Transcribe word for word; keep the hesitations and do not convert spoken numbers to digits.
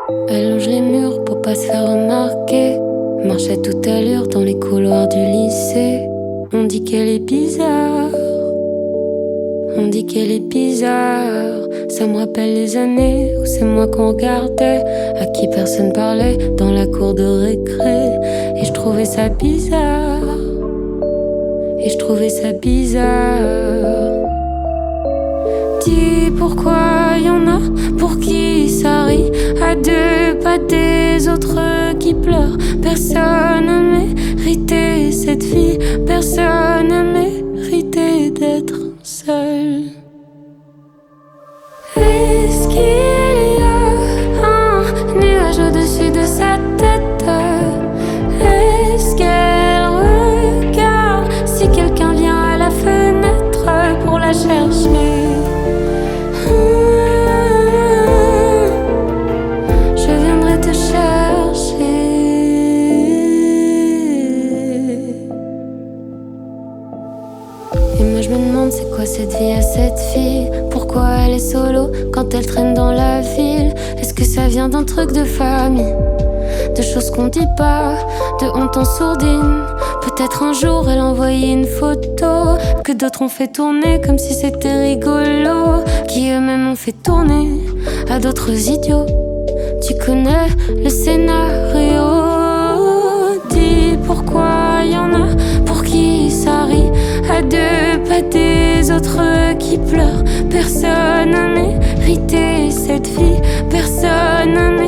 Elle longe les murs pour pas se faire remarquer. Marche à toute allure dans les couloirs du lycée. On dit qu'elle est bizarre. On dit qu'elle est bizarre. Ça me rappelle les années où c'est moi qu'on regardait, à qui personne parlait dans la cour de récré. Et je trouvais ça bizarre. Et je trouvais ça bizarre. Dis pourquoi y'en a pour qui ça rit à deux pas des autres qui pleurent. Personne n'a mérité cette vie. Personne n'a mérité d'être seul. Est-ce qu'il y a un nuage au-dessus de sa tête? Est-ce qu'elle regarde si quelqu'un vient à la fenêtre pour la chercher? Je viendrai te chercher. Et moi je me demande c'est quoi cette vie à cette fille. Pourquoi elle est solo quand elle traîne dans la ville? Est-ce que ça vient d'un truc de famille, de choses qu'on dit pas, de honte en sourdine? Peut-être un jour elle a envoyé une photo que d'autres ont fait tourner comme si c'était rigolo, qui eux-mêmes ont fait tourner à d'autres idiots. Tu connais le scénario. Dis pourquoi y'en a pour qui ça rit à deux pas des autres qui pleurent. Personne n'a mérité cette vie. Personne n'a